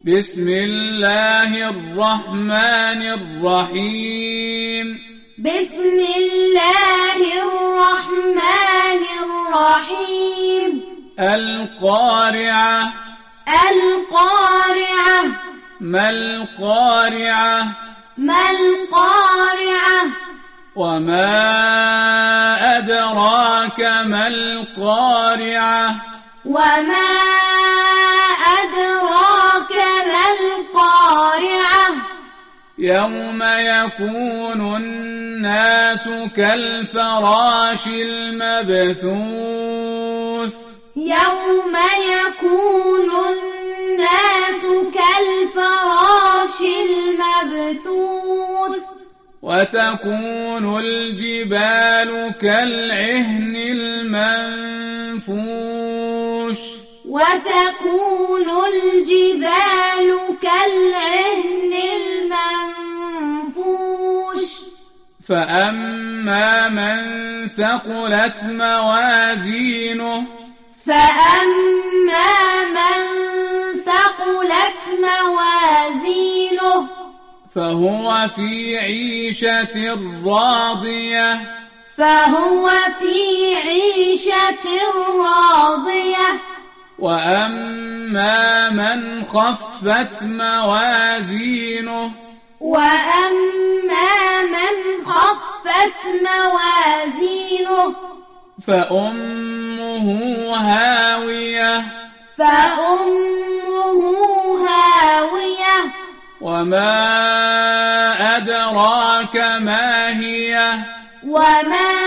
بسم الله الرحمن الرحيم بسم الله الرحمن الرحيم القارعة القارعة ما القارعة ما القارعة وما أدراك ما القارعة وما أدراك ما القارعة يوم يكون الناس كالفراش المبثوث يوم يكون الناس كالفراش المبثوث وتكون الجبال كالعهن المنفوش وتكون الجبال كالعهن المنفوش فأما من ثقلت موازينه فأما من ثقلت موازينه فهو في عيشة راضية فهو في عيشة راضية وأما من خفت موازينه وأما من خفت موازينه فأمه هاوية فأمه هاوية وما أدراك ما هي وما